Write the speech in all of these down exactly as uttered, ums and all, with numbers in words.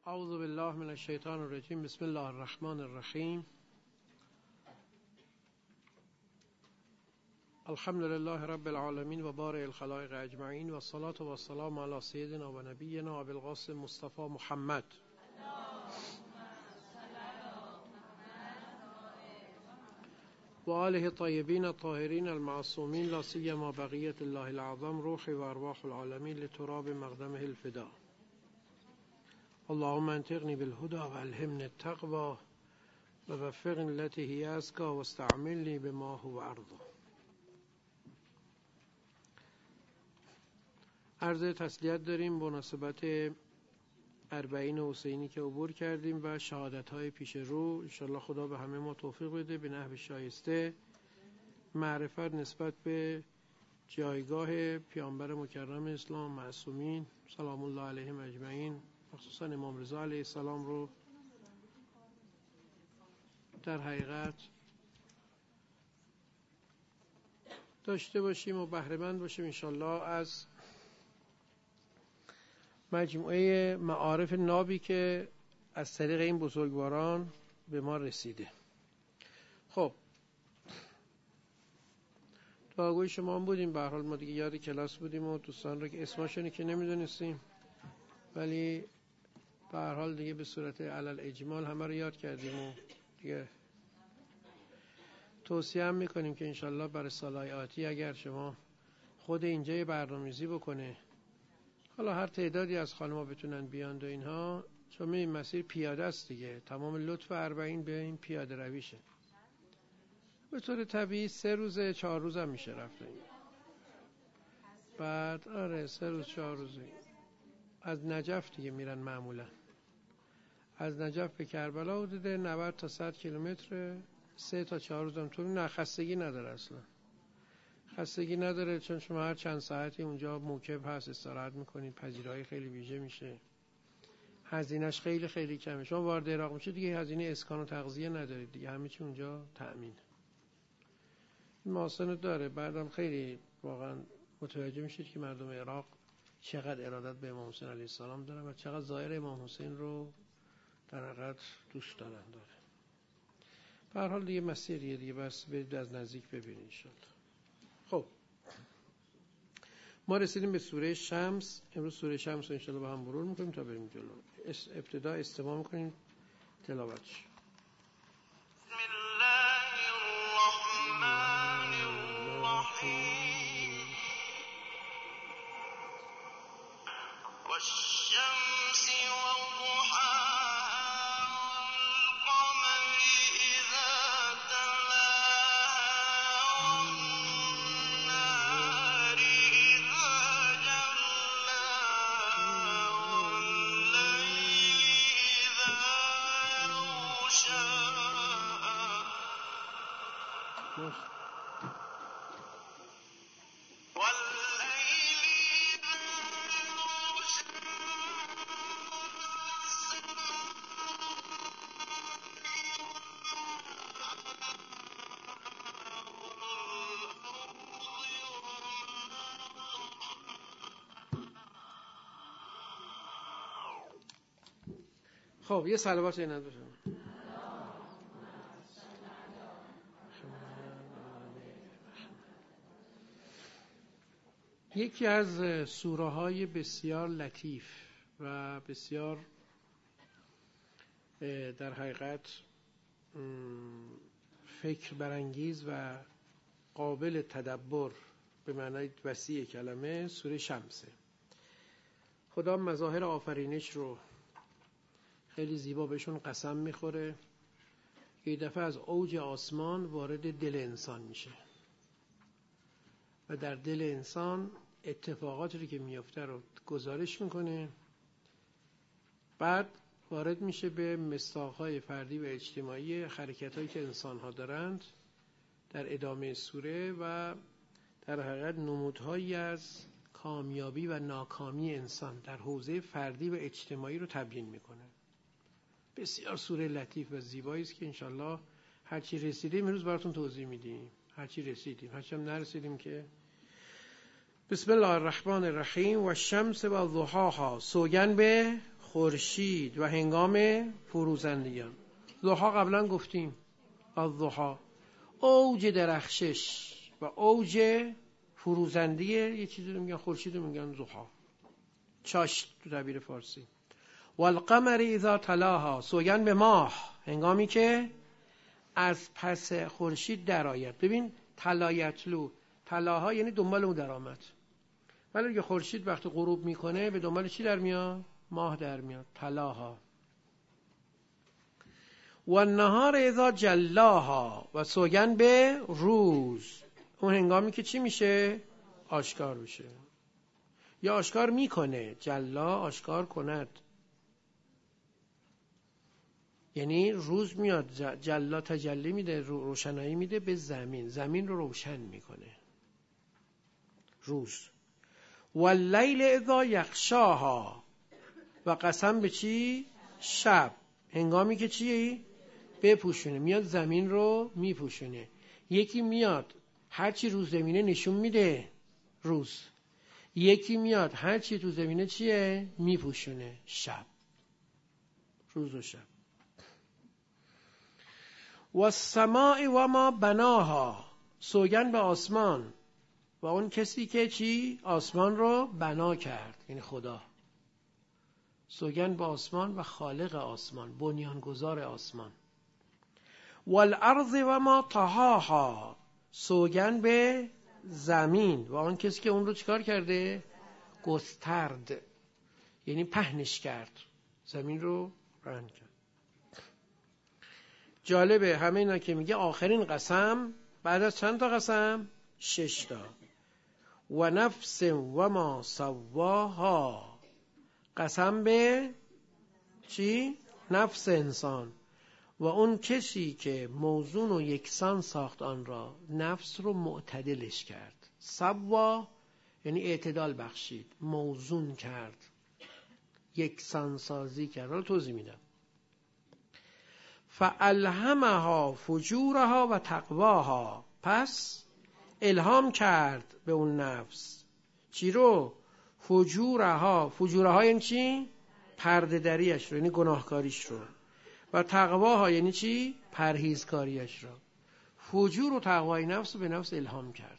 اعوذ بالله من الشیطان الرجیم. بسم الله الرحمن الرحیم. الحمد لله رب العالمین و بارئ الخلائق اجمعین و الصلاة و السلام علی سیدنا و نبینا ابی القاسم مصطفی محمد و آله الطیبین الطاهرین المعصومین لا سیما بقیة الله العظم روحی و ارواح العالمین لتراب مقدمه الفدا. اللهم انطقني بالهدى والهمني التقوى ووفقني التي هي أزكى واستعملني بما هو أرضى. عرض تسلیت داریم به مناسبت اربعین حسینی که عبور کردیم و شهادت های پیش رو. انشالله خدا به همه ما توفیق بده به نحو شایسته معرفت نسبت به جایگاه پیامبر مکرم اسلام معصومین سلام الله علیهم اجمعین، خصوصا امام رضا علیه السلام رو در حقیقت داشته باشیم و بهره مند باشیم انشالله از مجموعه معارف نابی که از طریق این بزرگواران به ما رسیده. خب دعاگوی شما هم بودیم، به هر حال ما دیگه یاد کلاس بودیم و دوستان رو که اسمشون که نمیدونستیم، ولی به هر حال دیگه به صورت علل اجمال همه رو یاد کردیم و دیگه توصیه هم میکنیم که انشالله برای سالهای آتی اگر شما خود اینجا یه برنامه‌ریزی بکنه، حالا هر تعدادی از خانم‌ها بتونن بیاند و اینها، چون این مسیر پیاده است دیگه، تمام لطف اربعین به این پیاده رویشه. به طور طبیعی سه روزه چهار روز هم میشه رفت این. بعد آره سه روز چهار روزه از نجف دیگه میرن معمولا، از نجف به کربلا حدود نود تا صد کیلومتر، سه تا چهار روز هم طول. نه خستگی نداره، اصلا خستگی نداره، چون شما هر چند ساعتی اونجا موکب هست استراحت میکنید، پذیرایی خیلی ویژه میشه، هزینهش خیلی خیلی کمه. شما وارد عراق میشه دیگه هزینه اسکان و تغذیه ندارید دیگه، همه چی اونجا تأمین. محاسن داره. بعدم خیلی واقعا متوجه میشید که مردم عراق چقدر ارادت به امام حسین علیه السلام دارن و چقدر ظاهر امام حسین رو در حقیقت دوست دارن داره. به هر حال دیگه مسیریه دیگه، بس برید از نزدیک ببینید انشالله. خب ما رسیدیم به سوره شمس. امروز سوره شمس رو انشالله با هم مرور میکنیم تا بریم جلو. ابتدا استماع میکنیم تلاوتش. بسم الله الرحمن الرحیم. والشمس وضحاها والقمر إذا تلاها والنهار إذا جلاها والليل إذا يغشاها خب یه صلوات اینم بشم. یکی از سوره های بسیار لطیف و بسیار در حقیقت فکر برانگیز و قابل تدبر به معنای وسیع کلمه سوره شمسه. خدا مظاهر آفرینش رو خیلی زیبا بهشون قسم میخوره. یه دفعه از اوج آسمان وارد دل انسان میشه و در دل انسان اتفاقاتی رو که میفته رو گزارش میکنه. بعد وارد میشه به مصداق‌های فردی و اجتماعی حرکت‌هایی که انسان‌ها دارند در ادامه سوره و در حقیقت نمودهایی از کامیابی و ناکامی انسان در حوزه فردی و اجتماعی رو تبیین میکنه. بسیار سوره لطیف و زیبایی است که انشالله هرچی رسیدیم امروز براتون توضیح میدیم. هرچی رسیدیم، هرچی هم نرسیدیم که. بسم الله الرحمن الرحیم. و الشمس و ضحاها، سوگن به خورشید و هنگام فروزندگی. ضحا قبلا گفتیم، از ضحا اوج درخشش و اوج فروزندگی یه چیزی رو میگن خورشید رو میگن ضحا، چاشت تو تعبیر فارسی. والقمر اذا تلاها، سوگند به ماه هنگامی که از پس خورشید درآید. ببین تلایتلو، تلاها یعنی دنبال اون درآمد، ولی اگه خورشید وقتی غروب میکنه به دنبال چی در میاد؟ ماه در میاد. تلاها. و النهار اذا جلاها، و سوگند به روز اون هنگامی که چی میشه؟ آشکار میشه یا آشکار میکنه. جلا آشکار کند، یعنی روز میاد جلا تجلی میده، روشنایی میده به زمین، زمین رو روشن میکنه روز. واللیل اذا یغشاها، و قسم به چی؟ شب هنگامی که چی؟ بپوشونه، میاد زمین رو میپوشونه. یکی میاد هرچی روز زمینه نشون میده روز، یکی میاد هرچی تو زمینه چیه؟ میپوشونه شب. روز و شب. و السماء و ما بناها، سوگند به آسمان و اون کسی که چی؟ آسمان رو بنا کرد، یعنی خدا. سوگند به آسمان و خالق آسمان، بنیانگذار آسمان. والارض و ما طحاها، سوگند به زمین و اون کسی که اون رو چیکار کرده؟ گسترد، یعنی پهنش کرد، زمین رو رهن کرد. جالبه همه اینا که میگه آخرین قسم بعد از چند تا قسم؟ شش تا. و نفس و ما سواها، قسم به چی؟ نفس انسان و اون کسی که موزون و یکسان ساخت آن را، نفس رو معتدلش کرد. سوا یعنی اعتدال بخشید، موزون کرد، یکسان سازی کرد. حالا توضیح میدم. فالهمها فجورها و تقواها، پس الهام کرد به اون نفس چی رو؟ فجورها. فجورها یعنی چی؟ پرده دریش رو، یعنی گناهکاریش رو. و تقواها یعنی چی؟ پرهیزکاریش رو. فجور و تقوای نفس رو به نفس الهام کرد.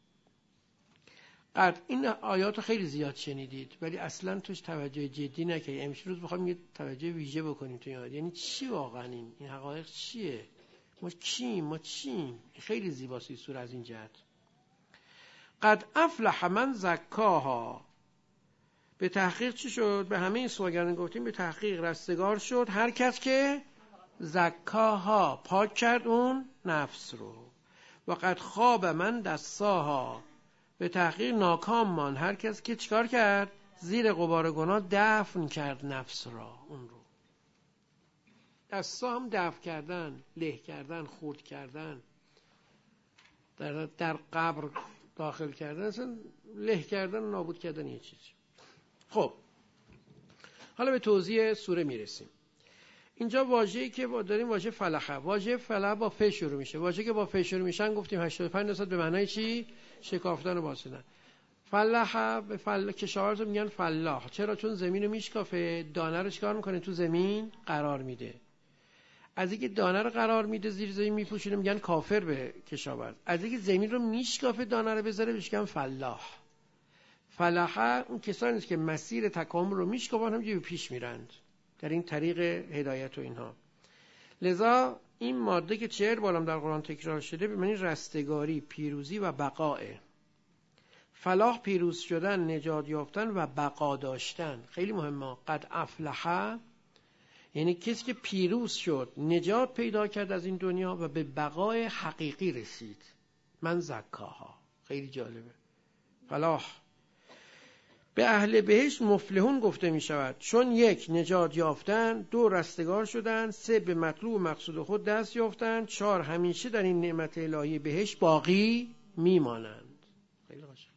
قد این آیات خیلی زیاد شنیدید ولی اصلا توش توجه جدی نکنید. امروز بخوام یه توجه ویژه بکنیم تو این آیات. یعنی چی واقعا این این حقایق چیه؟ ما کیم؟ ما چیم؟ خیلی زیباست این سوره از این جهت. قد افلح من زکاها، به تحقیق چی شد؟ به همه این سوگند گفتیم به تحقیق رستگار شد هر کس که زکاها، پاک کرد اون نفس رو. و قد خواب من دساها، به تحقیق ناکام مان هر کس که چیکار کرد؟ زیر غبار گناه دفن کرد نفس را، اون رو. دسا هم دفن کردن، له کردن، خورد کردن، در, در قبر داخل کردن، اصلا له کردن و نابود کردن یه چیز. خب حالا به توضیح سوره میرسیم. اینجا واژه‌ای که داریم واژه فلحه، واژه فلح با ف شروع میشه. واژه‌ای که با ف شروع میشن گفتیم هشتاد و پنج درصد به معنای چی؟ شکافتن و باسیدن. فلحه به فل کشاورز میگن فلاح. چرا؟ چون زمین رو میشکافه، دانه رو چیکار میکنه؟ تو زمین قرار میده. از اینکه دانه رو قرار میده زیر زمین میپوشونه میگن کافر به کشاورز. از اینکه زمین رو میشکافه دانه رو بذاره بهش میگن فلاح. فلاحه اون کسانی است که مسیر تکامل رو میشکافن، همینجوری پیش میرند در این طریق هدایت و اینها. لذا این ماده که چهر بارم در قرآن تکرار شده به معنی رستگاری، پیروزی و بقاء. فلاح پیروز شدن، نجات یافتن و بقا داشتن. خیلی مهمه. قد افلح یعنی کسی که پیروز شد، نجات پیدا کرد از این دنیا و به بقای حقیقی رسید. من زکاها. خیلی جالبه. فلاح به اهل بهشت مفلحون گفته می شود، چون یک نجات یافتن، دو رستگار شدن، سه به مطلوب و مقصود خود دست یافتن، چهار همیشه در این نعمت الهی بهشت باقی می مانند. خیلی قشنگ.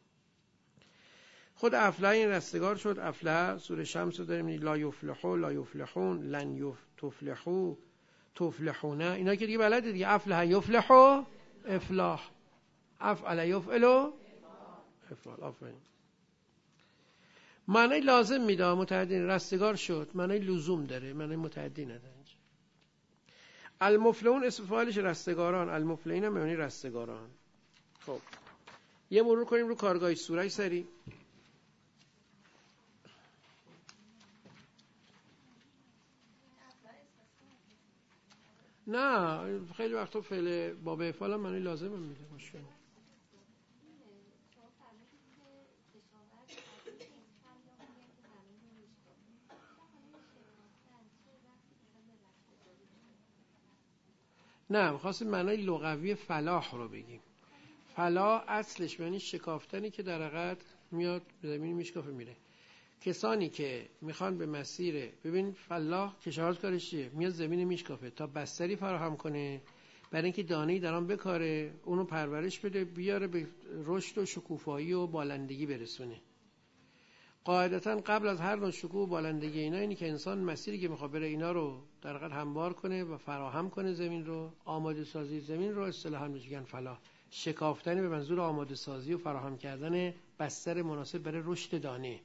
خود افلح این رستگار شد. افلح سوره شمس رو داریم، لا یفلحو، لا یفلحون، لن یفلحو، تفلحون. اینا که دیگه بلده دیگه. افلح یفلحو، افلاح. افعل یفعلو، افعال. آفرین. معنی لازم میده، متعدی رستگار شد، معنی لزوم داره، معنی متعدی نداره. المفلحون اسم فاعلش رستگاران، المفلحین هم معنی رستگاران. خب یه مرور کنیم رو کارگاه سوره سری. نه خیلی وقتا فعل باب افعال هم معنی لازم هم میده. مشکل نه، می‌خواستیم معنای لغوی فلاح رو بگیم. فلاح اصلش معنی شکافتنی که در حقیقت میاد زمین میشکافه میره. کسانی که میخوان به مسیر، ببین فلاح کشاورز کارش چیه؟ میاد زمین میشکافه تا بستری فراهم کنه برای اینکه دانه‌ای در آن بکاره، اونو پرورش بده، بیاره به رشد و شکوفایی و بالندگی برسونه. قاعدتاً قبل از هر نوع شکوه و بالندگی اینا اینی که انسان مسیری که میخواد بره اینا رو در حقیقت هموار کنه و فراهم کنه، زمین رو آماده سازی زمین رو اصطلاحاً میگن فلاح. شکافتنی به منظور آماده سازی و فراهم کردن بستر مناسب برای رشد دانه.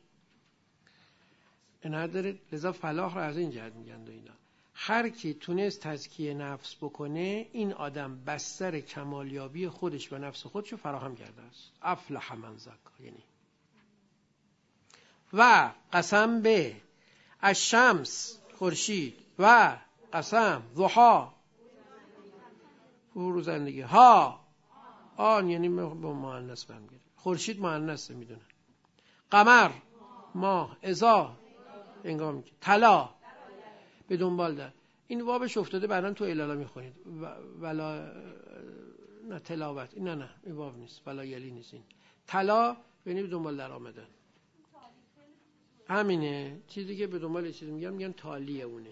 اینا داره، لذا فلاح رو از این جهت میگن و اینا. هر کی تونست تزکیه نفس بکنه، این آدم بستر کمالیابی خودش و نفس خودش رو فراهم کرده است. افلح من زکا. یعنی و قسم به الشمس خورشید و قسم ضحا فروزندگی ها آن، یعنی به مؤنث برمیگرده. خورشید مؤنثه میدونه. قمر ماه، اذا هنگامی که طلا به دنبال در. این وابش افتاده بعدن تو الالا میخونید ولا نه تلاوت، نه نه این واب نیست، ولا یلی نیست. این طلا یعنی به دنبال در آمدن. همینه، چیزی که به دنبال چیزی میگن میگن تالیه اونه.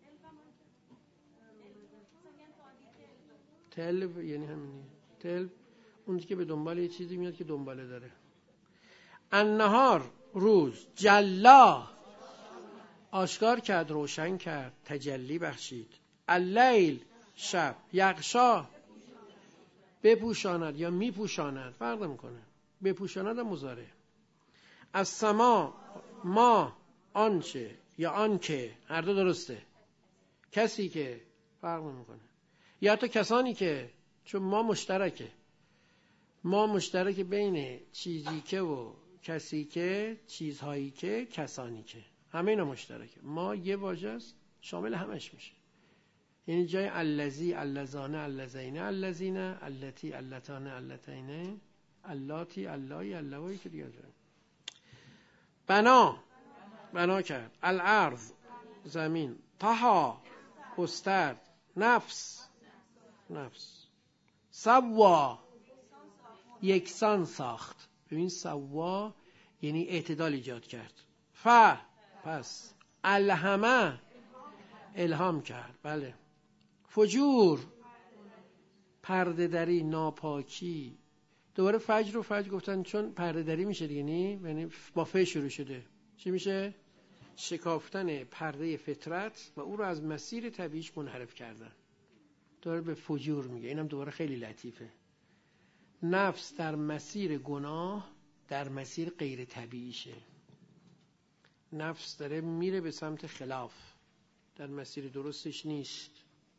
تل یعنی همینه، تل اون که به دنبال یه چیزی میاد که دنباله داره. النهار روز، جلا آشکار کرد، روشن کرد، تجلی بخشید. اللیل شب، یغشا بپوشاند یا میپوشاند، فرق میکنه، بپوشاند هم مضارع. از سما ما آنچه یا آنکه، هر دو درسته. کسی که فرق میکنه، یا حتی کسانی که، چون ما مشترکه، ما مشترک بین چیزی که و کسی که، چیزهایی که، کسانی که، همه اینا مشترکه. ما یه واژه است شامل همش میشه. یعنی جای الذی، اللذانه، اللذینه، اللذینه، اللتی، اللتانه، اللتینه، اللاتی، اللایی، اللوایی که دیگه جایی. بنا بنا کرد. الارض زمین. طها گسترد. نفس نفس. سوا یکسان ساخت. ببین سوا یعنی اعتدال ایجاد کرد. ف پس. الهمه الهام کرد. بله. فجور پرده دری، ناپاکی. دوباره فجر و فجر گفتن چون پرده دری میشه دیگه، یعنی با ف شروع شده. چی میشه؟ شکافتن پرده فطرت و او رو از مسیر طبیعیش منحرف کردن. دوباره به فجور میگه. اینم دوباره خیلی لطیفه. نفس در مسیر گناه، در مسیر غیر طبیعیشه. نفس داره میره به سمت خلاف، در مسیر درستش نیست.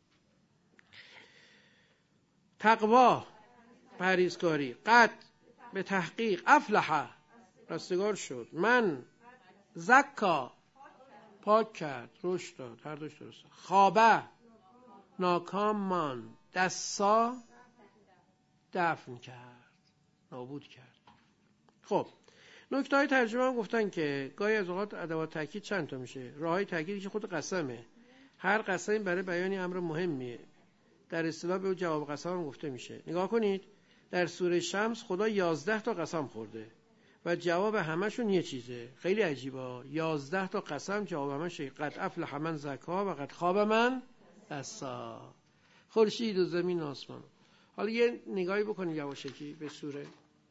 تقوا پرهیزکاری. قد به تحقیق. افلح رستگار شد. من زکا پاک کرد، رشد داد، هر دوش درسته. خوابه ناکام مان. دسا دفن کرد، نابود کرد. خب نکته های ترجمه هم گفتن که گاهی از اوقات ادوات تاکید چند تا میشه. راه های تاکیدی که خود قسمه، هر قسمی برای بیان امر مهمیه، در اصطلاح به جواب قسم هم گفته میشه. نگاه کنید در سوره شمس خدا یازده تا قسم خورده و جواب همشون یه چیزه. خیلی عجیبه، یازده تا قسم جواب همش قد افلح من زکا و قد خواب من دسا. خورشید و زمین و آسمان. حالا یه نگاهی بکنید یواشکی به سوره.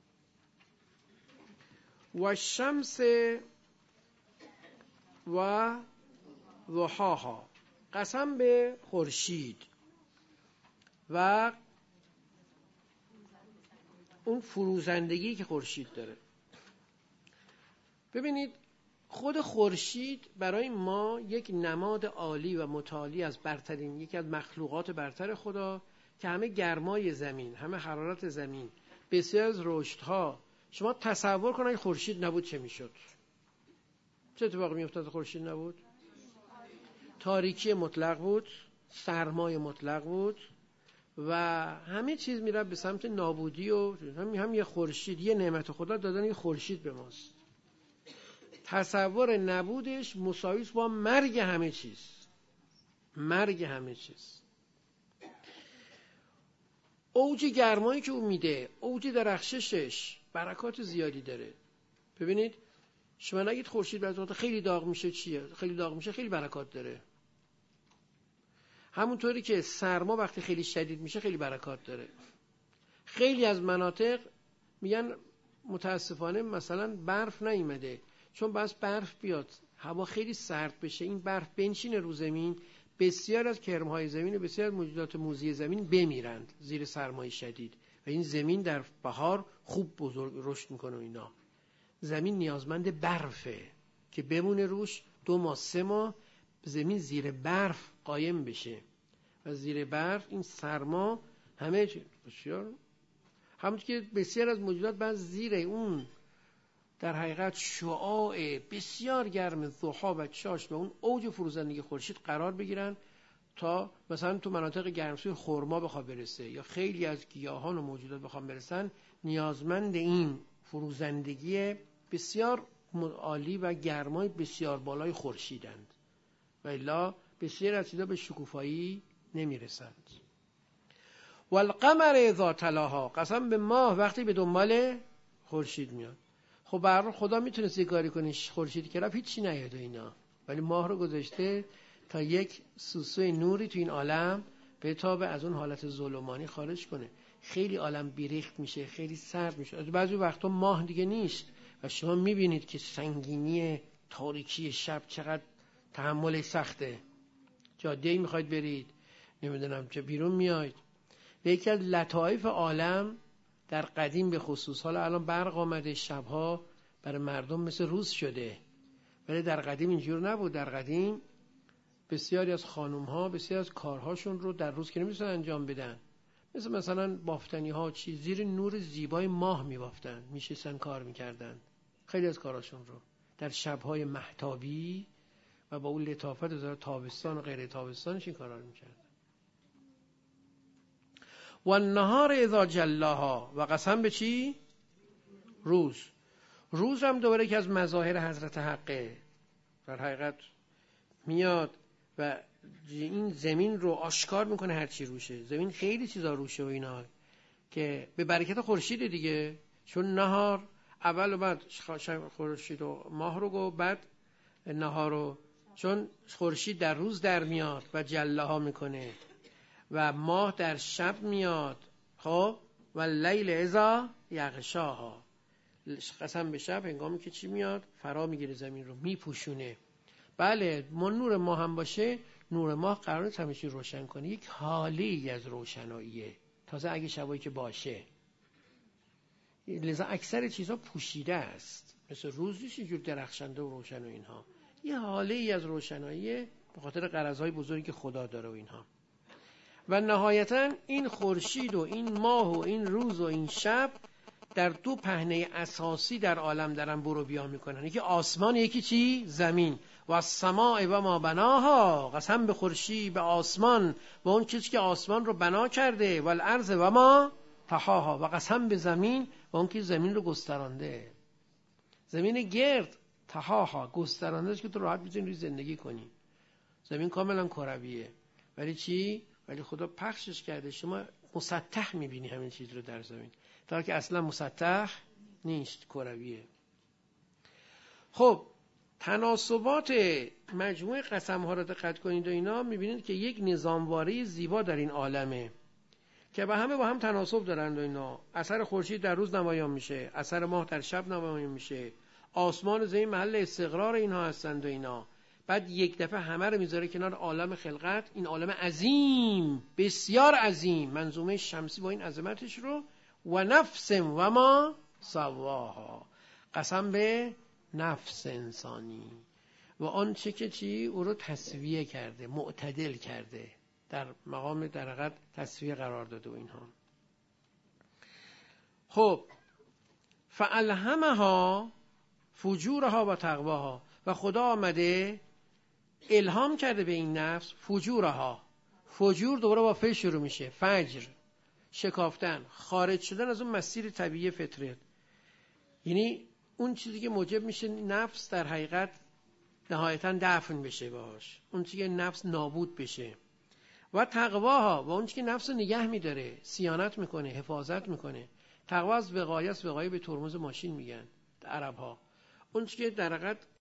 و شمس و ضحاها، قسم به خورشید و اون فروزندگی که خورشید داره. ببینید خود خورشید برای ما یک نماد عالی و متعالی از برترین، یکی از مخلوقات برتر خدا که همه گرمای زمین، همه حرارت زمین، بسیار از رشدها. شما تصور کنید خورشید نبود چه میشد؟ چه اتفاقی میافتاد خورشید نبود؟ تاریکی مطلق بود، سرمای مطلق بود و همه چیز میره به سمت نابودی و هم, هم یه خورشید، یه نعمت خدا دادن یه خورشید به ماست. تصور نبودش مساوی است با مرگ همه چیز، مرگ همه چیز. اوج گرمایی که او میده، اوج درخششش برکات زیادی داره. ببینید شما نگید خورشید بعضی وقتا خیلی داغ میشه چیه؟ خیلی داغ میشه خیلی برکات داره. همونطوری که سرما وقتی خیلی شدید میشه خیلی برکات داره. خیلی از مناطق میگن متاسفانه مثلا برف نیومده، چون بس برف بیاد هوا خیلی سرد بشه، این برف بنشینه رو زمین، بسیار از کرمهای زمین و بسیار از موجودات موذی زمین بمیرند زیر سرمای شدید و این زمین در بهار خوب بزرگ رشد میکنه و اینا. زمین نیازمند برفه که بمونه روش دو ماه سه ماه زمین زیر برف قایم بشه و زیر برف این سرما همه بسیار همونطور که بسیار از موجودات بعد زیر اون در حقیقت شعاع بسیار گرم ضحی و چاشت و اون اوج فروزندگی خورشید قرار بگیرن تا مثلا تو مناطق گرمسوی خرما بخواد برسه یا خیلی از گیاهان و موجودات بخوام برسن، نیازمند این فروزندگی بسیار عالی و گرمای بسیار بالای خورشیدند و الا بسیار از چیزا به شکوفایی نمیرسند. والقمر اذا تلاها، قسم به ماه وقتی به دنبال خورشید میاد. خب برای خدا میتونه سیگاری کنه خورشید که رفت هیچی نیاد اینا، ولی ماه رو گذاشته تا یک سوسوی نوری تو این عالم بتابه از اون حالت ظلمانی خارج کنه. خیلی عالم بیریخت میشه، خیلی سرد میشه. از بعضی وقتا ماه دیگه نیست و شما میبینید که سنگینی تاریکی شب چقدر تحملش سخته. جاده‌ای میخواید برید، نمیدونم چه بیرون میاید. به یکی از لطایف عالم در قدیم به خصوص، حالا الان برق آمده شبها برای مردم مثل روز شده، ولی در قدیم اینجور نبود. در قدیم بسیاری از خانوم‌ها بسیاری از کارهاشون رو در روز که نمی‌تونن انجام بدن، مثل مثلا بافتنی‌ها چی زیر نور زیبای ماه می‌بافتن، میشستن کار می‌کردن. خیلی از کارهاشون رو در شب‌های مهتابی و با اون لطافت از تابستان و غیر تابستانش این کارا رو می‌کردن. و النهار اذا جلاها، و قسم به چی؟ روز. روز هم دوباره که از مظاهر حضرت حقه، در حقیقت میاد و این زمین رو آشکار میکنه هر چی روشه. زمین خیلی چیزا روشه و اینا که به برکت خورشید دیگه، چون نهار اول و بعد خورشید و ماه رو گفت، بعد نهار رو، چون خورشید در روز در میاد و جلاها میکنه و ماه در شب میاد. خب و لیل اذا یغشاها، قسم به شب هنگامی که چی میاد فرا میگیره زمین رو میپوشونه. بله ما نور ماه هم باشه، نور ماه قرار نیست همیشه روشن کنه، یک حالی از روشناییه، تازه اگه شبایی که باشه. لذا اکثر چیزها پوشیده است، مثل روز نیست اینجور درخشنده و روشن و اینها، یه حالی از روشناییه به خاطر غرضهای بزرگی که خدا داره و اینها. و نهایتا این خورشید و این ماه و این روز و این شب در دو پهنه اساسی در عالم دارن برو بیا میکنن، یکی آسمان یکی چی؟ زمین. و السماء و ما بناها، قسم به خورشید، به آسمان و اون چیزی که آسمان رو بنا کرده. و الارض و ما طحاها، و قسم به زمین و اون که زمین رو گسترانده. زمین گرد طحاها، گسترانده است که تو راحت میتونی روی زندگی کنی. زمین کاملا کرویه، ولی چی؟ ولی خدا پخشش کرده، شما مسطح میبینی همین چیز رو در زمین، تا که اصلا مسطح نیست، کرویه. خب تناسبات مجموع قسم ها رو دقت کنید و اینا میبینید که یک نظامواره زیبا در این عالمه که با همه با هم تناسب دارند و اینا. اثر خورشید در روز نمایان میشه، اثر ماه در شب نمایان میشه، آسمان و زمین محل استقرار اینها هستند و اینا. بعد یک دفعه همه رو میذاره کنار عالم خلقت، این عالم عظیم، بسیار عظیم، منظومه شمسی با این عظمتش رو. و نفس و ما سواها، قسم به نفس انسانی و آنچه که چی او رو تسویه کرده، معتدل کرده، در مقام در حقیقت تسویه قرار داده و اینها. خب فالهمها فجورها و تقواها، و خدا آمده الهام کرده به این نفس فجورها. فجور دوباره با ف شروع میشه، فجر، شکافتن، خارج شدن از اون مسیر طبیعی فطرت، یعنی اون چیزی که موجب میشه نفس در حقیقت نهایتا دفن بشه باش، اون چیزی که نفس نابود بشه. و تقواها، و اون چیزی که نفس نگه میداره، صیانت میکنه، حفاظت میکنه. تقوا از وقایه است، وقایه به ترمز ماشین میگن عرب ها. اون چیزی که در حقیقت